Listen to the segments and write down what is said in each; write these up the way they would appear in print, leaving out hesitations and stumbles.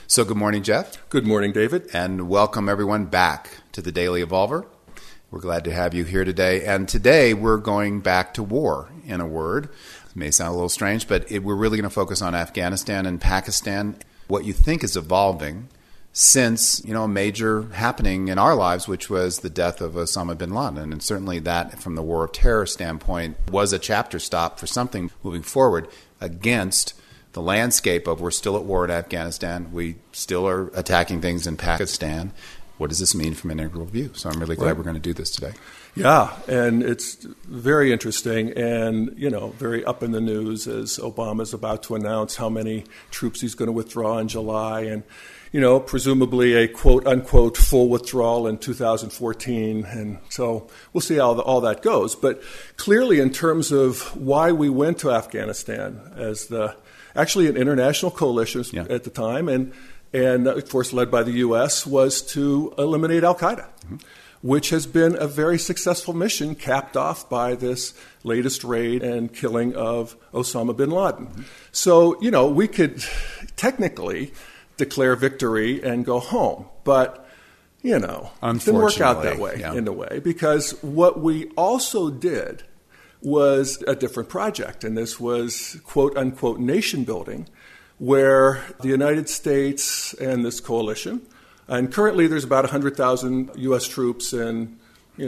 So good morning, Jeff. Good morning, David. And welcome everyone back to the Daily Evolver. We're glad to have you here today. And today we're going back to war, in a word. It may sound a little strange, but we're really going to focus on Afghanistan and Pakistan, what you think is evolving since, a major happening in our lives, which was the death of Osama bin Laden. And certainly that, from the war of terror standpoint, was a chapter stop for something moving forward against the landscape of we're still at war in Afghanistan. We still are attacking things in Pakistan. What does this mean from an integral view? So I'm really glad we're going to do this today. Yeah, and it's very interesting and, very up in the news as Obama's about to announce how many troops he's going to withdraw in July and, presumably a quote-unquote full withdrawal in 2014. And so we'll see how all that goes. But clearly in terms of why we went to Afghanistan as actually an international coalition at the time, and of course led by the U.S., was to eliminate al-Qaeda, which has been a very successful mission capped off by this latest raid and killing of Osama bin Laden. So, we could technically declare victory and go home, but, it didn't work out that way in a way, because what we also did was a different project, and this was quote-unquote nation building, where the United States and this coalition, and currently there's about 100,000 U.S. troops and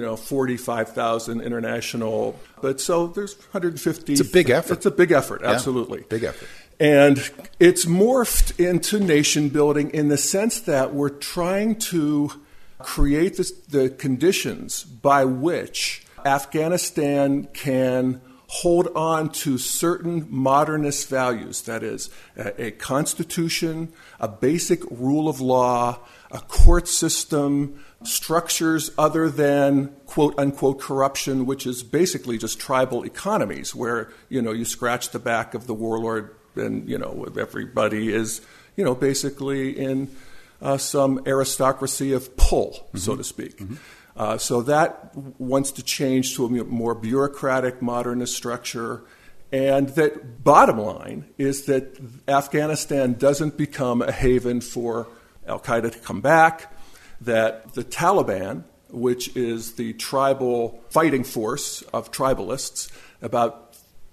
45,000 international, but so there's 150. It's a big effort. It's a big effort, absolutely. Big effort. And it's morphed into nation building in the sense that we're trying to create the conditions by which Afghanistan can hold on to certain modernist values, that is, a constitution, a basic rule of law, a court system, structures other than quote-unquote corruption, which is basically just tribal economies where, you scratch the back of the warlord and, everybody is, basically in some aristocracy of pull, so to speak. So that wants to change to a more bureaucratic, modernist structure. And that bottom line is that Afghanistan doesn't become a haven for al-Qaeda to come back, that the Taliban, which is the tribal fighting force of tribalists, about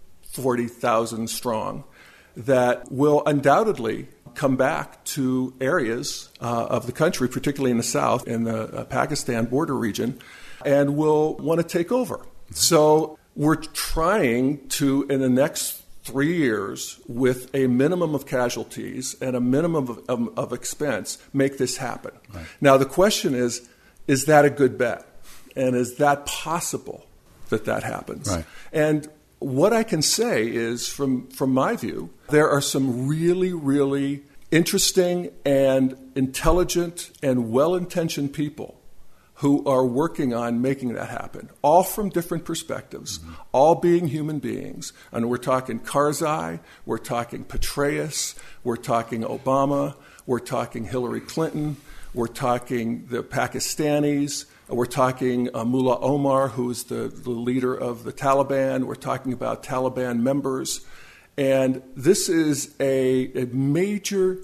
40,000 strong, that will undoubtedly come back to areas of the country, particularly in the south, in the Pakistan border region, and will want to take over. So we're trying to, in the next 3 years, with a minimum of casualties and a minimum of expense, make this happen. Right. Now, the question is that a good bet? And is that possible that happens? Right. And what I can say is, from my view, there are some really, really interesting and intelligent and well-intentioned people who are working on making that happen, all from different perspectives, all being human beings. And we're talking Karzai, we're talking Petraeus, we're talking Obama, we're talking Hillary Clinton, we're talking the Pakistanis, we're talking Mullah Omar, who's the leader of the Taliban. We're talking about Taliban members. And this is a major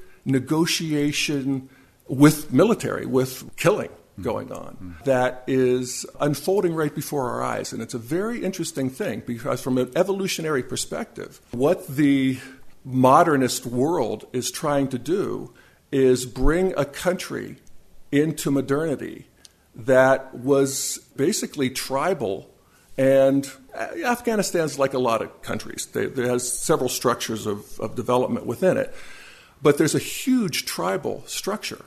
negotiation with military, with killing going on, that is unfolding right before our eyes. And it's a very interesting thing because from an evolutionary perspective, what the modernist world is trying to do is bring a country into modernity that was basically tribal. And Afghanistan's like a lot of countries. It has several structures of development within it. But there's a huge tribal structure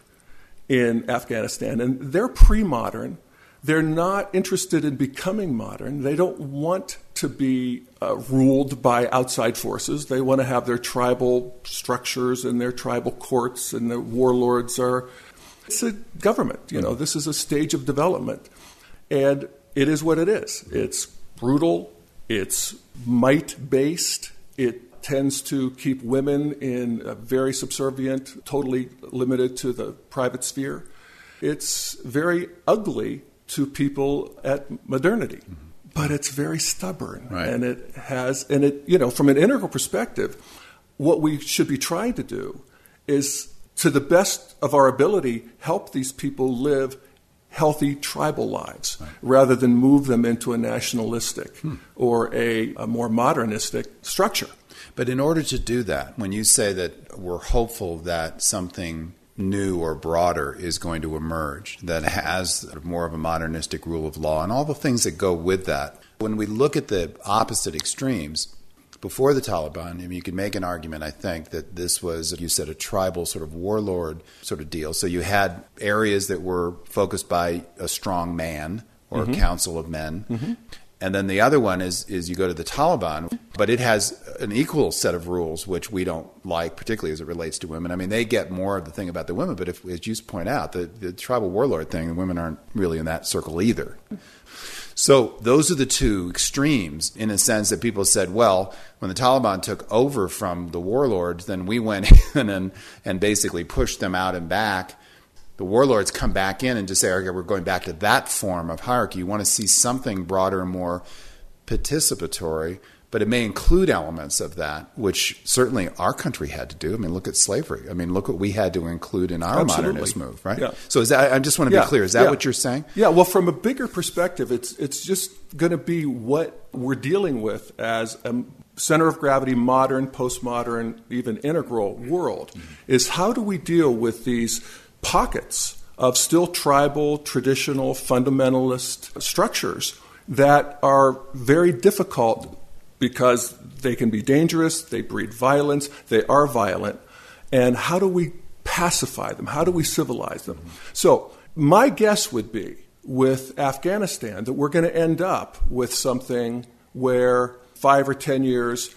in Afghanistan. And they're pre-modern. They're not interested in becoming modern. They don't want to be ruled by outside forces. They want to have their tribal structures and their tribal courts, and the warlords are... It's a government. This is a stage of development. And it is what it is. It's brutal. It's might-based. It tends to keep women in a very subservient, totally limited to the private sphere. It's very ugly to people at modernity, but it's very stubborn. Right. And it has, from an integral perspective, what we should be trying to do is to the best of our ability, help these people live healthy tribal lives rather than move them into a nationalistic or a more modernistic structure. But in order to do that, when you say that we're hopeful that something new or broader is going to emerge that has more of a modernistic rule of law and all the things that go with that, when we look at the opposite extremes, before the Taliban, I mean, you could make an argument, I think, that this was, you said, a tribal sort of warlord sort of deal. So you had areas that were focused by a strong man or a council of men. And then the other one is you go to the Taliban, but it has an equal set of rules, which we don't like, particularly as it relates to women. I mean, they get more of the thing about the women, but if, as you point out, the tribal warlord thing, the women aren't really in that circle either. So those are the two extremes in a sense that people said, well, when the Taliban took over from the warlords, then we went in and basically pushed them out and back. The warlords come back in and just say, okay, we're going back to that form of hierarchy. You want to see something broader and more participatory, but it may include elements of that, which certainly our country had to do. I mean, look at slavery. I mean, look what we had to include in our modernist move, right? Yeah. So is that, I just want to be clear. Is that what you're saying? Yeah, well, from a bigger perspective, it's just going to be what we're dealing with as a center of gravity, modern, postmodern, even integral world, is how do we deal with these pockets of still tribal, traditional, fundamentalist structures that are very difficult because they can be dangerous, they breed violence, they are violent, and how do we pacify them? How do we civilize them? So my guess would be with Afghanistan that we're going to end up with something where 5 or 10 years,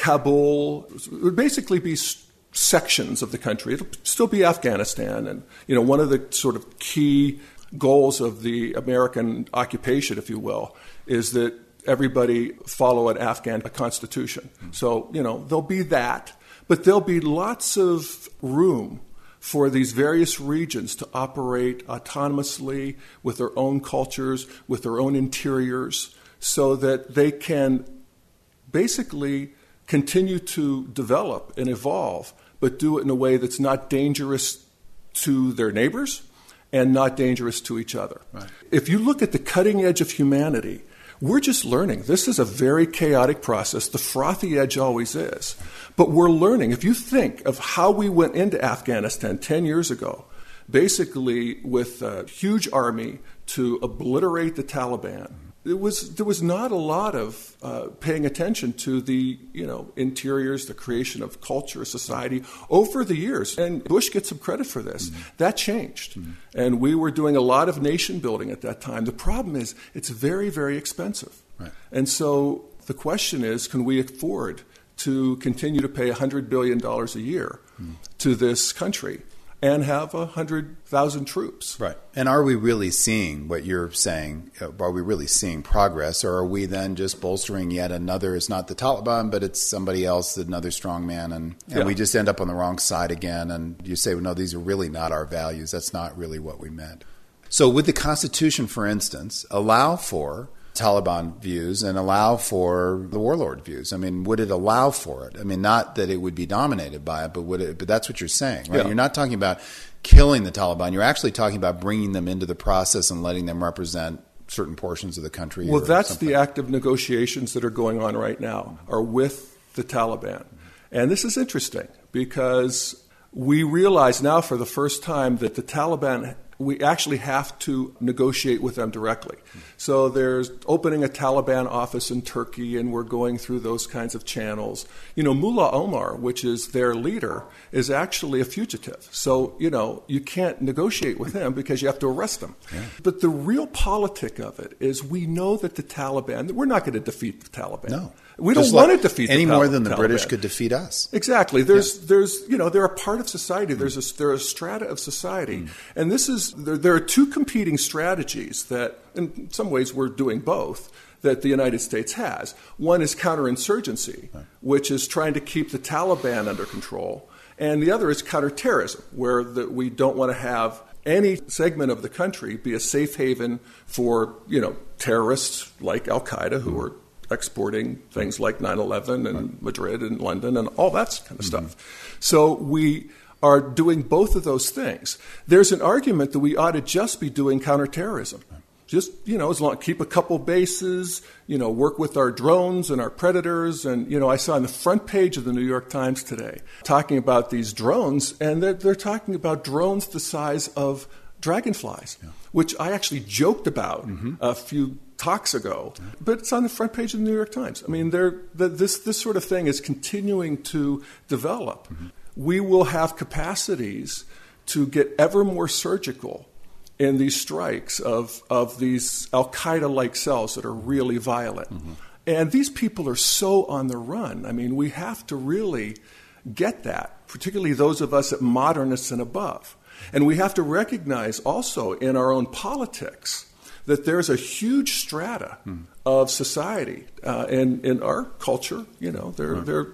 Kabul would basically be sections of the country. It'll still be Afghanistan. And, you know, one of the sort of key goals of the American occupation, if you will, is that everybody follow an Afghan constitution. So, you know, there'll be that. But there'll be lots of room for these various regions to operate autonomously with their own cultures, with their own interiors, so that they can basically continue to develop and evolve, but do it in a way that's not dangerous to their neighbors and not dangerous to each other. Right. If you look at the cutting edge of humanity, we're just learning. This is a very chaotic process. The frothy edge always is. But we're learning. If you think of how we went into Afghanistan 10 years ago, basically with a huge army to obliterate the Taliban, there was not a lot of paying attention to the interiors, the creation of culture, society over the years. And Bush gets some credit for this. That changed. And we were doing a lot of nation building at that time. The problem is it's very, very expensive. Right. And so the question is, can we afford to continue to pay $100 billion a year to this country and have 100,000 troops? Right. And are we really seeing what you're saying? Are we really seeing progress? Or are we then just bolstering yet another, it's not the Taliban, but it's somebody else, another strong man, and we just end up on the wrong side again? And you say, well, no, these are really not our values. That's not really what we meant. So would the Constitution, for instance, allow for Taliban views and allow for the warlord views? I mean, would it allow for it? I mean, not that it would be dominated by it, but would it? But that's what you're saying, right? Yeah. You're not talking about killing the Taliban. You're actually talking about bringing them into the process and letting them represent certain portions of the country. Well, that's the active negotiations that are going on right now, are with the Taliban. And this is interesting because we realize now for the first time that the Taliban, we actually have to negotiate with them directly. So there's opening a Taliban office in Turkey, and we're going through those kinds of channels. Mullah Omar, which is their leader, is actually a fugitive. So, you can't negotiate with him because you have to arrest him. Yeah. But the real politic of it is we know that the Taliban, we're not going to defeat the Taliban. No. We don't want to defeat any the more than the Taliban. British could defeat us. Exactly. There's they're a part of society. They're a strata of society, and there are two competing strategies that, in some ways, we're doing both, that the United States has. One is counterinsurgency, which is trying to keep the Taliban under control, and the other is counterterrorism, where we don't want to have any segment of the country be a safe haven for terrorists like Al Qaeda who are exporting things like 9/11 and Madrid and London and all that kind of stuff. So we are doing both of those things. There's an argument that we ought to just be doing counterterrorism. Just, as long keep a couple bases, work with our drones and our predators. And, I saw on the front page of the New York Times today talking about these drones, and they're talking about drones the size of dragonflies, which I actually joked about a few talks ago, but it's on the front page of the New York Times. I mean, this sort of thing is continuing to develop. We will have capacities to get ever more surgical in these strikes of these Al-Qaeda-like cells that are really violent. And these people are so on the run. I mean, we have to really get that, particularly those of us at modernists and above. And we have to recognize also in our own politics that there's a huge strata of society. And in our culture, they're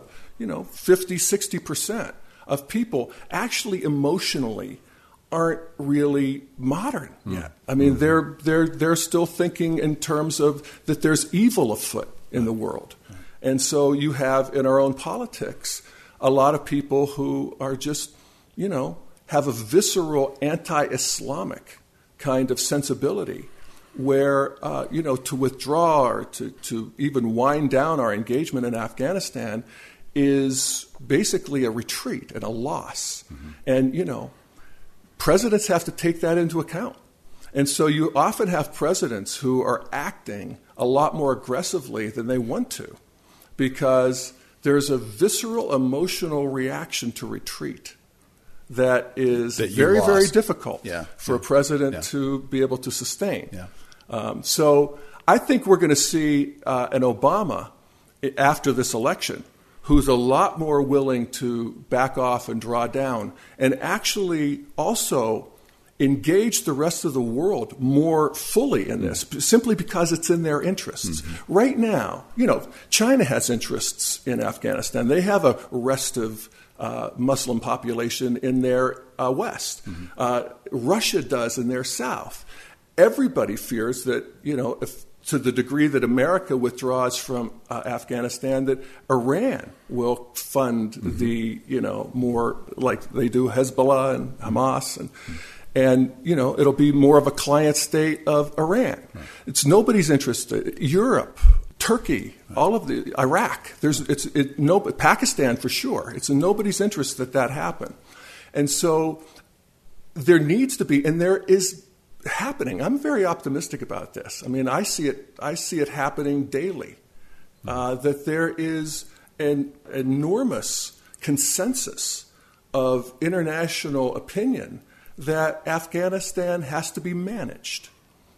50, 60% of people actually emotionally aren't really modern yet. I mean, they're still thinking in terms of that there's evil afoot in the world. And so you have in our own politics a lot of people who are just, have a visceral anti-Islamic kind of sensibility where, to withdraw or to even wind down our engagement in Afghanistan is basically a retreat and a loss. And, presidents have to take that into account. And so you often have presidents who are acting a lot more aggressively than they want to because there's a visceral emotional reaction to retreat that is very, very difficult for a president to be able to sustain. So I think we're going to see an Obama after this election who's a lot more willing to back off and draw down and actually also engage the rest of the world more fully in this, simply because it's in their interests. Right now, China has interests in Afghanistan. They have a restive Muslim population in their west. Russia does in their south. Everybody fears that, if to the degree that America withdraws from Afghanistan, that Iran will fund the, more like they do Hezbollah and Hamas. And it'll be more of a client state of Iran. It's nobody's interest. Europe, Turkey, all of the Iraq. Pakistan for sure. It's in nobody's interest that happen. And so there needs to be, and there is happening. I'm very optimistic about this. I mean, I see it happening daily. That there is an enormous consensus of international opinion that Afghanistan has to be managed,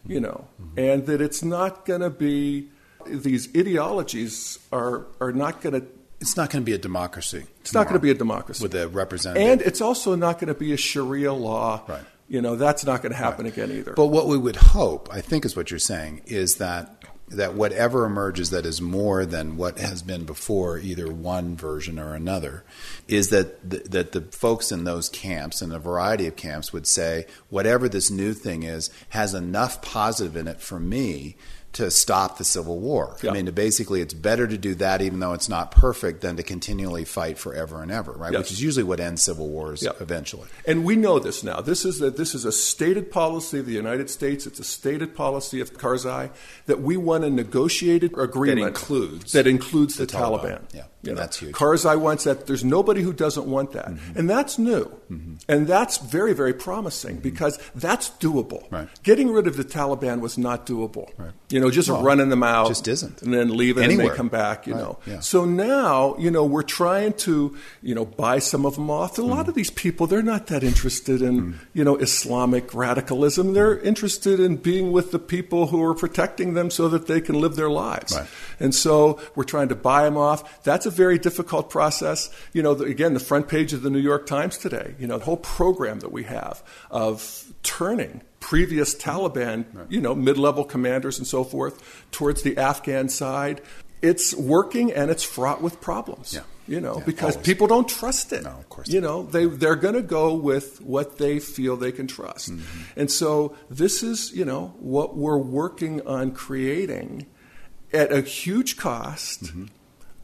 and that it's not going to be, these ideologies are not going to. It's not going to be a democracy. It's not going to be a democracy. With a representative. And it's also not going to be a Sharia law. Right. That's not going to happen again either. But what we would hope, I think is what you're saying, is that whatever emerges that is more than what has been before, either one version or another, is that the folks in those camps and a variety of camps would say, whatever this new thing is, has enough positive in it for me to stop the Civil War. I mean, basically, it's better to do that, even though it's not perfect, than to continually fight forever and ever, right? Which is usually what ends civil wars eventually. And we know this now. This is a stated policy of the United States. It's a stated policy of Karzai that we want a negotiated agreement that includes the Taliban. That's huge. Karzai wants that. There's nobody who doesn't want that. And that's new. And that's very, very promising because that's doable. Right. Getting rid of the Taliban was not doable. Right. Just running them out. Just isn't. And then leaving and they come back, So now, we're trying to, buy some of them off. And a lot of these people, they're not that interested in, Islamic radicalism. They're interested in being with the people who are protecting them so that they can live their lives. Right. And so we're trying to buy them off. That's a very difficult process. Again, the front page of the New York Times today, the whole program that we have of turning previous Taliban, mid-level commanders and so forth, towards the Afghan side. It's working and it's fraught with problems, because always. People don't trust it. No, of course. They're going to go with what they feel they can trust. And so this is, what we're working on creating at a huge cost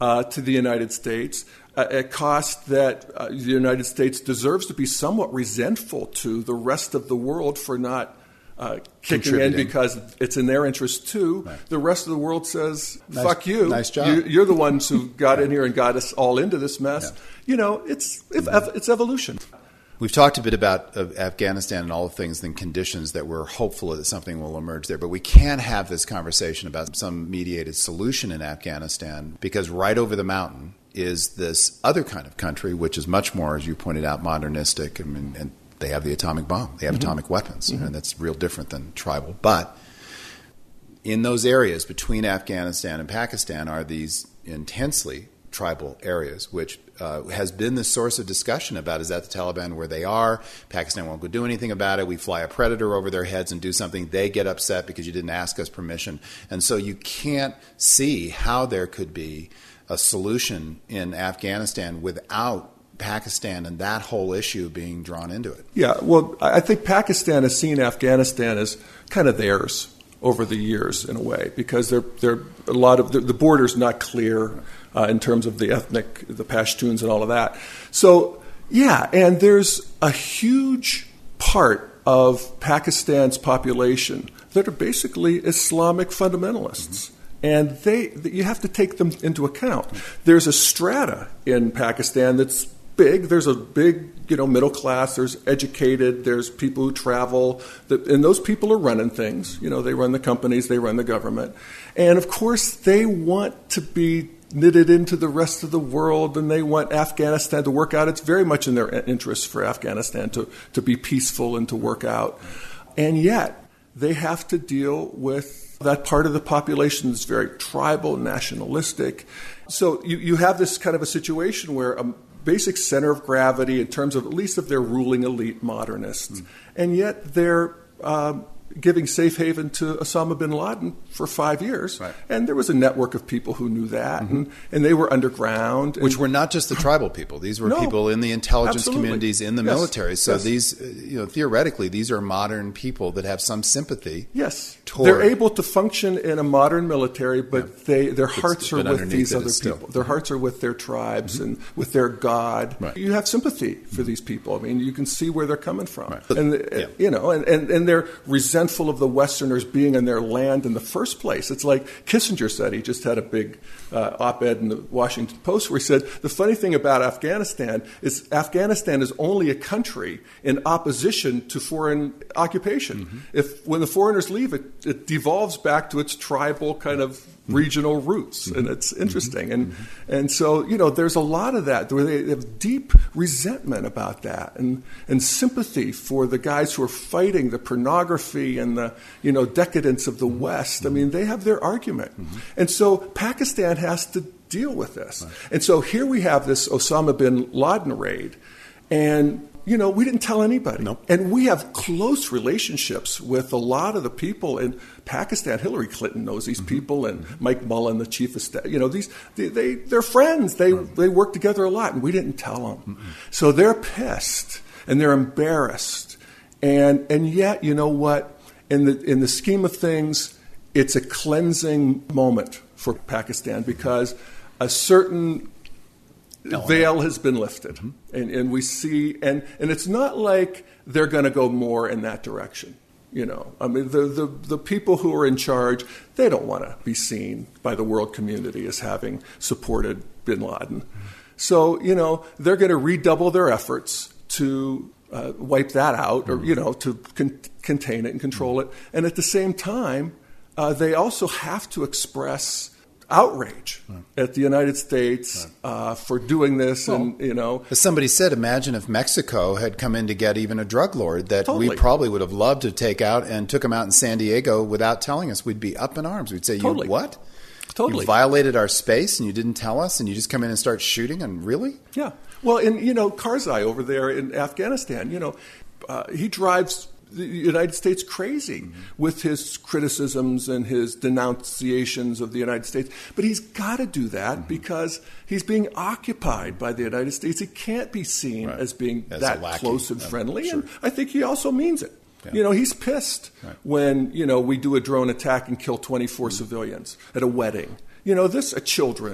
to the United States, a cost that the United States deserves to be somewhat resentful to the rest of the world for not kicking in because it's in their interest too. Right. The rest of the world says, fuck you. Nice job. You're the ones who got in here and got us all into this mess. Yeah. It's evolution. We've talked a bit about Afghanistan and all the things and conditions that we're hopeful that something will emerge there. But we can't have this conversation about some mediated solution in Afghanistan because right over the mountain is this other kind of country, which is much more, as you pointed out, modernistic. I mean, and they have the atomic bomb. They have atomic weapons. And that's real different than tribal. But in those areas between Afghanistan and Pakistan are these intensely tribal areas, which has been the source of discussion about is that the Taliban where they are. Pakistan won't go do anything about it. We fly a Predator over their heads and do something. They get upset because you didn't ask us permission. And so you can't see how there could be a solution in Afghanistan without Pakistan and that whole issue being drawn into it. Yeah, well, I think Pakistan has seen Afghanistan as kind of theirs over the years in a way because they're a lot of the border's not clear in terms of the Pashtuns and all of that. So, yeah, and there's a huge part of Pakistan's population that are basically Islamic fundamentalists. And you have to take them into account. There's a strata in Pakistan that's big. There's a big, middle class. There's educated. There's people who travel. And those people are running things. They run the companies. They run the government. And, of course, they want to be knitted into the rest of the world, and they want Afghanistan to work out. It's very much in their interest for Afghanistan to be peaceful and to work out. And yet they have to deal with that part of the population that's very tribal, nationalistic. So you have this kind of a situation where a basic center of gravity in terms of at least of their ruling elite modernists, and yet they're giving safe haven to Osama bin Laden for 5 years. Right. And there was a network of people who knew that, and they were underground. Which were not just the tribal people. These were people in the intelligence communities, in the military. So these, theoretically, these are modern people that have some sympathy. Yes. They're able to function in a modern military, but their hearts are with these other people. Their hearts are with their tribes and with their God. Right. You have sympathy for these people. I mean, you can see where they're coming from. Right. And they're resentful of the Westerners being in their land in the first place. It's like Kissinger said. He just had a big op-ed in the Washington Post where he said, the funny thing about Afghanistan is only a country in opposition to foreign occupation. When the foreigners leave, it devolves back to its tribal kind of regional roots, and it's interesting. And so, there's a lot of that where they have deep resentment about that and sympathy for the guys who are fighting the pornography and the, decadence of the West. I mean, they have their argument. And so Pakistan has to deal with this. Right. And so here we have this Osama bin Laden raid, and we didn't tell anybody. Nope. And we have close relationships with a lot of the people in Pakistan. Hillary Clinton knows these people, and Mike Mullen, the chief of staff. They're friends. They work together a lot, and we didn't tell them. So they're pissed and they're embarrassed. And yet, you know what? In the scheme of things, it's a cleansing moment for Pakistan because a certain veil has been lifted, and we see, and it's not like they're going to go more in that direction. I mean, the people who are in charge, they don't want to be seen by the world community as having supported bin Laden. So, they're going to redouble their efforts to wipe that out, or to contain it and control it. And at the same time, they also have to express outrage at the United States for doing this. As somebody said, imagine if Mexico had come in to get even a drug lord that we probably would have loved to take out and took him out in San Diego without telling us. We'd be up in arms. We'd say, you what? Totally. You violated our space and you didn't tell us, and you just come in and start shooting, and really? Yeah. Well, and, Karzai over there in Afghanistan, he drives the United States crazy with his criticisms and his denunciations of the United States. But he's got to do that because he's being occupied by the United States. He can't be seen as being that close and friendly. Sure. And I think he also means it. Yeah. He's pissed when, we do a drone attack and kill 24 civilians at a wedding. Children.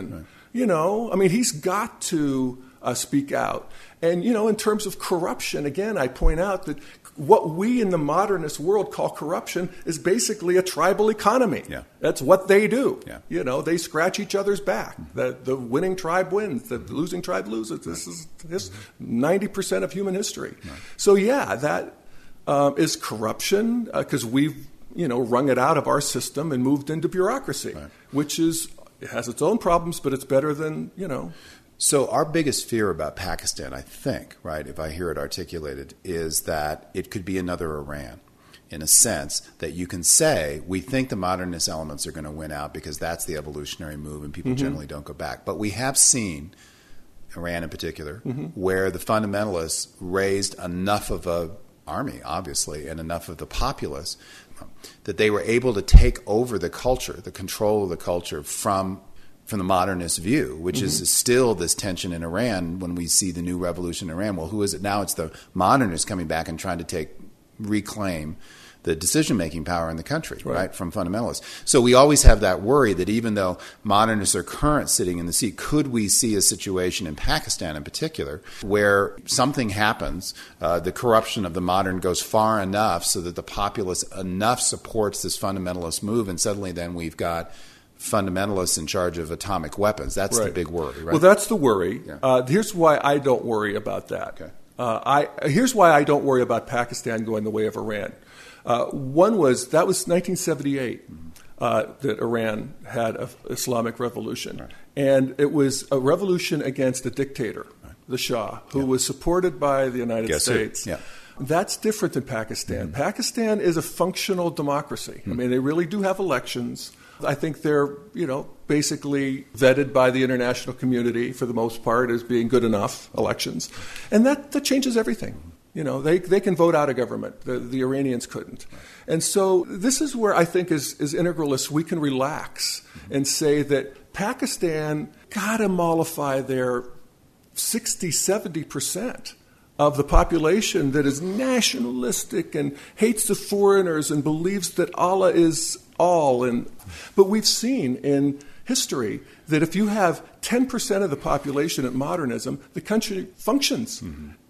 He's got to speak out. And, in terms of corruption, again, I point out that what we in the modernist world call corruption is basically a tribal economy. Yeah. That's what they do. Yeah. They scratch each other's back. The winning tribe wins. The losing tribe loses. This is 90% of human history. Right. So, that is corruption because we've, wrung it out of our system and moved into bureaucracy, right. which it has its own problems, but it's better than, So our biggest fear about Pakistan, I think, right, if I hear it articulated, is that it could be another Iran, in a sense that you can say, we think the modernist elements are going to win out because that's the evolutionary move and people generally don't go back. But we have seen, Iran in particular, where the fundamentalists raised enough of a army, obviously, and enough of the populace that they were able to take over the culture, the control of the culture from the modernist view, which is still this tension in Iran when we see the new revolution in Iran. Well, who is it now? It's the modernists coming back and trying to reclaim the decision-making power in the country, right, from fundamentalists. So we always have that worry that even though modernists are current sitting in the seat, could we see a situation in Pakistan in particular where something happens, the corruption of the modern goes far enough so that the populace enough supports this fundamentalist move, and suddenly then we've got fundamentalists in charge of atomic weapons. That's the big worry, right? Well, that's the worry. Yeah. Here's why I don't worry about that. Okay. Here's why I don't worry about Pakistan going the way of Iran. One was 1978 that Iran had an Islamic revolution. Right. And it was a revolution against a dictator, the Shah, who was supported by the United States. Yeah. That's different than Pakistan. Pakistan is a functional democracy. I mean, they really do have elections. I think they're, basically vetted by the international community for the most part as being good enough elections. And that changes everything. They can vote out a government. The Iranians couldn't. And so this is where I think as integralists we can relax and say that Pakistan got to mollify their 60, 70% of the population that is nationalistic and hates the foreigners and believes that Allah is all. But we've seen in history that if you have 10% of the population at modernism, the country functions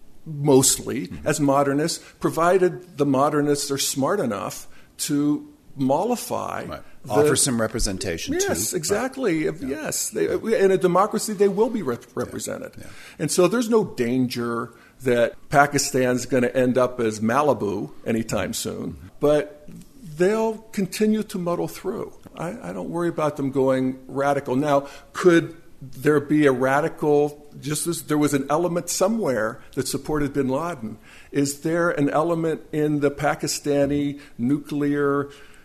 mostly as modernists, provided the modernists are smart enough to mollify. Right. Offer some representation, too. Yes, exactly. Right. Yes. In a democracy, they will be represented. Yeah. And so there's no danger that Pakistan's going to end up as Malibu anytime soon. But they'll continue to muddle through. I don't worry about them going radical. Now, could there be a radical, just as there was an element somewhere that supported bin Laden, is there an element in the Pakistani nuclear,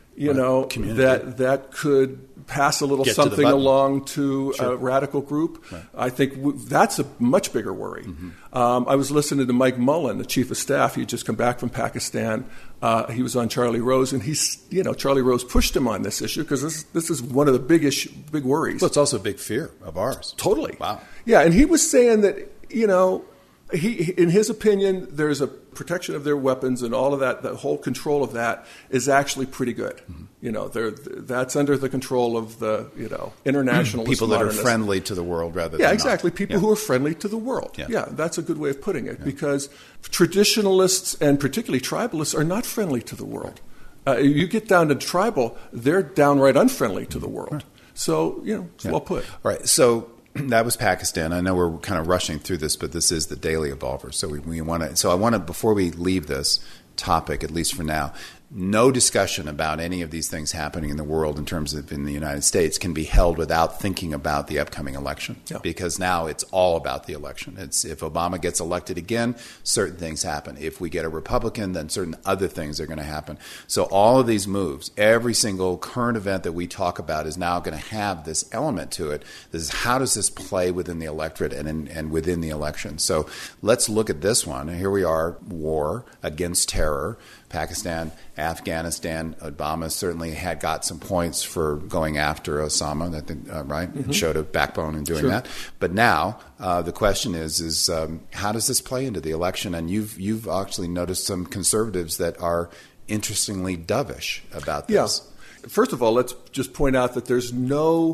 that could pass a little something along to a radical group? Right. I think that's a much bigger worry. I was listening to Mike Mullen, the chief of staff. He had just come back from Pakistan. He was on Charlie Rose, and Charlie Rose pushed him on this issue because this is one of the big worries. Well, it's also a big fear of ours. Totally. Wow. Yeah, and he was saying that, he, in his opinion, there's a protection of their weapons and all of that. The whole control of that is actually pretty good. That's under the control of the internationalist people that modernists. are friendly to the world rather than exactly. not. People who are friendly to the world. Yeah, that's a good way of putting it because traditionalists and particularly tribalists are not friendly to the world. You get down to tribal, they're downright unfriendly to the world. So it's well put. All right. So that was Pakistan. I know we're kind of rushing through this, but this is the Daily Evolver. So we want to. So I want to, before we leave this topic, at least for now, no discussion about any of these things happening in the world in terms of in the United States can be held without thinking about the upcoming election, because now it's all about the election. It's if Obama gets elected again, certain things happen. If we get a Republican, then certain other things are going to happen. So all of these moves, every single current event that we talk about is now going to have this element to it. This is how does this play within the electorate and within the election. So let's look at this one. Here we are, war against terror. Pakistan, Afghanistan. Obama certainly had got some points for going after Osama, I think, right? Mm-hmm. It showed a backbone in doing that. But now the question is how does this play into the election? And you've actually noticed some conservatives that are interestingly dovish about this. Yeah. First of all, let's just point out that there's no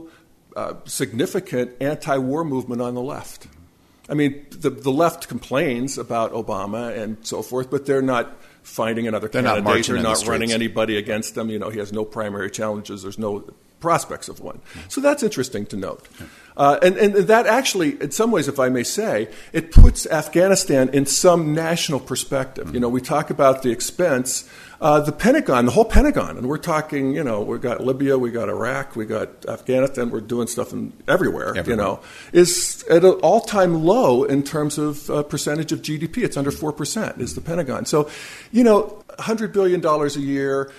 significant anti-war movement on the left. I mean, the left complains about Obama and so forth, but they're not finding another candidate. They're not running anybody against him. He has no primary challenges. There's no prospects of one. So that's interesting to note. And that actually, in some ways, if I may say, it puts Afghanistan in some national perspective. We talk about the expense. The Pentagon, the whole Pentagon, and we're talking, we've got Libya, we got Iraq, we got Afghanistan, we're doing stuff everywhere, is at an all-time low in terms of percentage of GDP. It's under 4% is the Pentagon. So, $100 billion a year,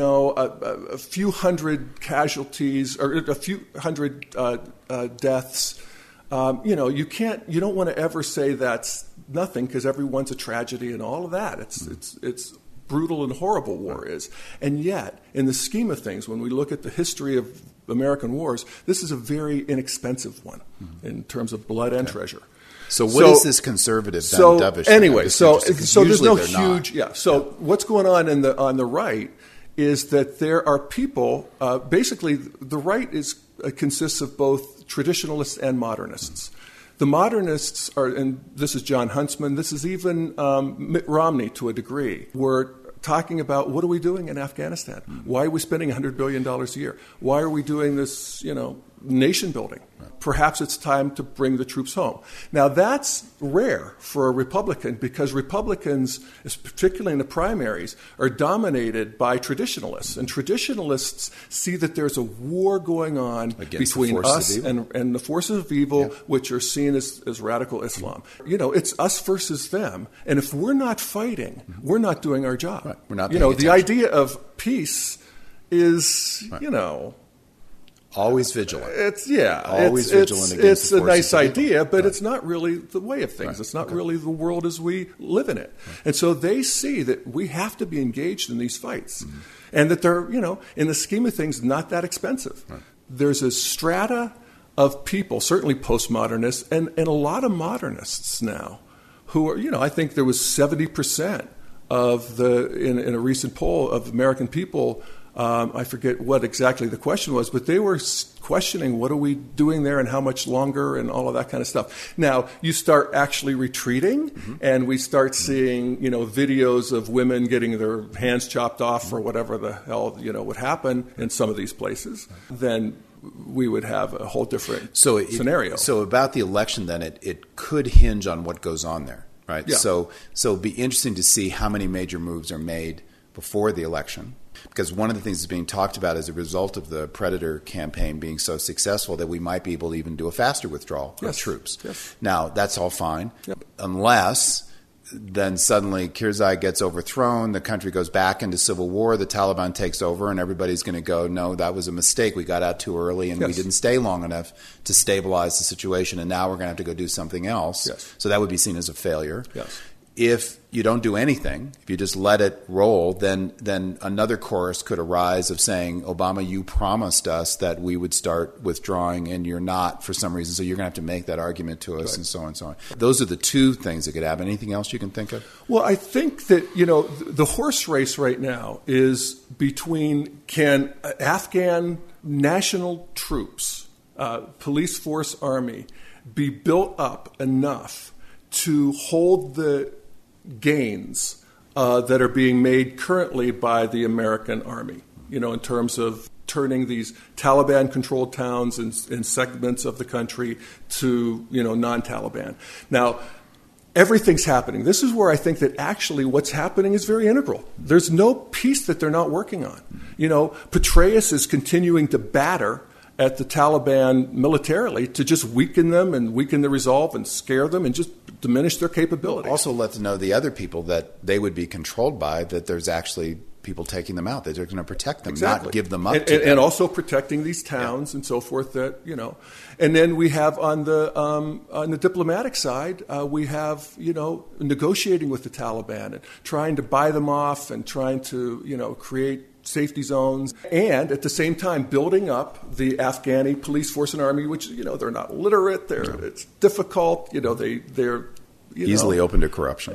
a few hundred casualties or a few hundred deaths. You don't want to ever say that's nothing because everyone's a tragedy and all of that. It's brutal and horrible war is. And yet, in the scheme of things, when we look at the history of American wars, this is a very inexpensive one in terms of blood and treasure. So what is this conservative dovish? Anyway, so there's no huge what's going on on the right is that there are people. Basically, the right consists of both traditionalists and modernists. The modernists are, and this is John Huntsman. This is even Mitt Romney to a degree. We're talking about what are we doing in Afghanistan? Why are we spending $100 billion a year? Why are we doing this? Nation building. Perhaps it's time to bring the troops home. Now, that's rare for a Republican because Republicans, particularly in the primaries, are dominated by traditionalists. And traditionalists see that there's a war going on between us and the forces of evil, which are seen as radical Islam. It's us versus them. And if we're not fighting, we're not doing our job. Right. We're not paying attention. The idea of peace is, always vigilant. Always vigilant against the forces. It's a nice idea, but it's not really the way of things. It's not really the world as we live in it. And so they see that we have to be engaged in these fights, and that they're, in the scheme of things, not that expensive. There's a strata of people, certainly postmodernists, and a lot of modernists now, who are, I think there was 70% of in a recent poll of American people. I forget what exactly the question was, but they were questioning what are we doing there and how much longer and all of that kind of stuff. Now, you start actually retreating, and we start seeing, videos of women getting their hands chopped off or whatever the hell, would happen in some of these places. Then we would have a whole different scenario. So about the election, then, it could hinge on what goes on there, right? Yeah. So it'd be interesting to see how many major moves are made before the election. Because one of the things that's being talked about as a result of the Predator campaign being so successful that we might be able to even do a faster withdrawal of troops. Yes. Now, that's all fine, unless then suddenly Karzai gets overthrown, the country goes back into civil war, the Taliban takes over, and everybody's going to go, no, that was a mistake. We got out too early, and we didn't stay long enough to stabilize the situation, and now we're going to have to go do something else. Yes. So that would be seen as a failure. Yes. If you don't do anything, if you just let it roll, then another chorus could arise of saying, Obama, you promised us that we would start withdrawing and you're not for some reason, so you're going to have to make that argument to us and so on and so on. Those are the two things that could happen. Anything else you can think of? Well, I think that, the horse race right now is between can Afghan national troops, police force, army, be built up enough to hold the gains that are being made currently by the American army, in terms of turning these Taliban-controlled towns and segments of the country to, non-Taliban. Now, everything's happening. This is where I think that actually what's happening is very integral. There's no piece that they're not working on. Petraeus is continuing to batter at the Taliban militarily to just weaken them and weaken the resolve and scare them and just diminish their capabilities. Also let them know the other people that they would be controlled by, that there's actually people taking them out, that they're going to protect them, not give them up to them. And also protecting these towns and so forth that, And then we have on the diplomatic side, we have, negotiating with the Taliban and trying to buy them off and trying to, create safety zones, and at the same time building up the Afghani police force and army, which they're not literate, it's difficult, they're easily open to corruption.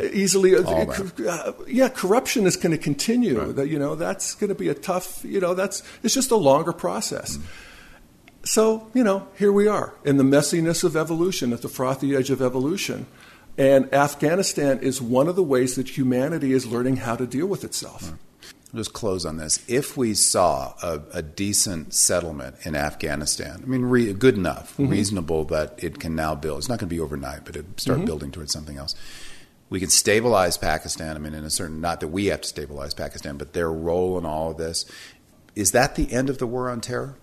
Corruption is going to continue. Right. That's going to be a tough. It's just a longer process. So, here we are in the messiness of evolution, at the frothy edge of evolution. And Afghanistan is one of the ways that humanity is learning how to deal with itself. I'll just close on this. If we saw a decent settlement in Afghanistan, good enough, reasonable that it can now build. It's not going to be overnight, but it start building towards something else. We can stabilize Pakistan. In a certain, not that we have to stabilize Pakistan, but their role in all of this. Is that the end of the war on terror?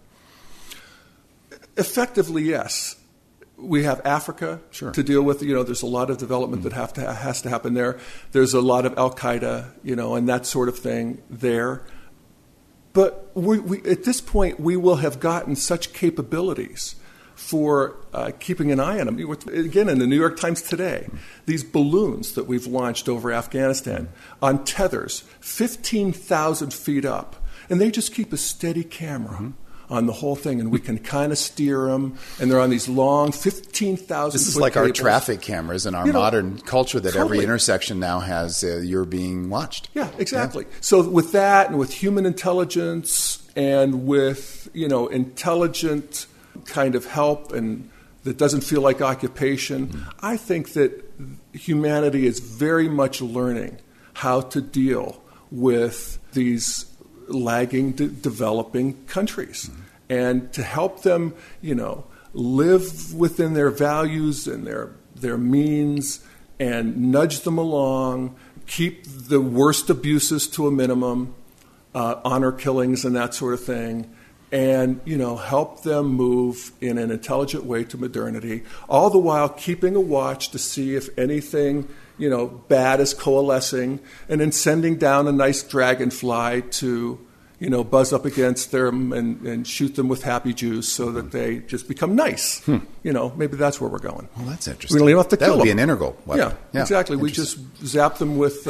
Effectively, yes. We have Africa to deal with. There's a lot of development that has to happen there. There's a lot of Al-Qaeda, and that sort of thing there. But we at this point, we will have gotten such capabilities for keeping an eye on them. Again, in the New York Times today, these balloons that we've launched over Afghanistan on tethers, 15,000 feet up, and they just keep a steady camera on the whole thing, and we can kind of steer them, and they're on these long 15,000 This is foot like cables. our traffic cameras in our modern culture that every intersection now has, you're being watched. Yeah, exactly. Yeah. So with that and with human intelligence and with, intelligent kind of help and that doesn't feel like occupation, I think that humanity is very much learning how to deal with these lagging developing countries and to help them, live within their values and their means and nudge them along, keep the worst abuses to a minimum, honor killings and that sort of thing, and, help them move in an intelligent way to modernity, all the while keeping a watch to see if anything bad is coalescing, and then sending down a nice dragonfly to, buzz up against them and shoot them with happy juice so that they just become nice. Maybe that's where we're going. Well, that's interesting. We don't even have to kill them. That would be an integral weapon. Yeah, exactly. We just zap them with,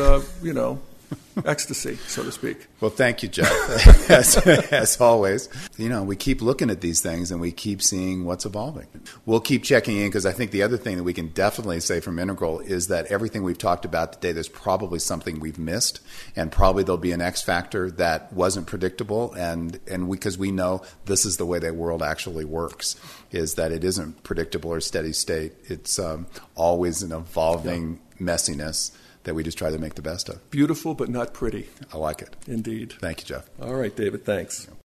ecstasy, so to speak. Well, thank you, Jeff, as always. We keep looking at these things and we keep seeing what's evolving. We'll keep checking in because I think the other thing that we can definitely say from Integral is that everything we've talked about today, there's probably something we've missed, and probably there'll be an X factor that wasn't predictable, and because we know this is the way the world actually works, is that it isn't predictable or steady state. It's always an evolving messiness that we just try to make the best of. Beautiful, but not pretty. I like it. Indeed. Thank you, Jeff. All right, David, thanks.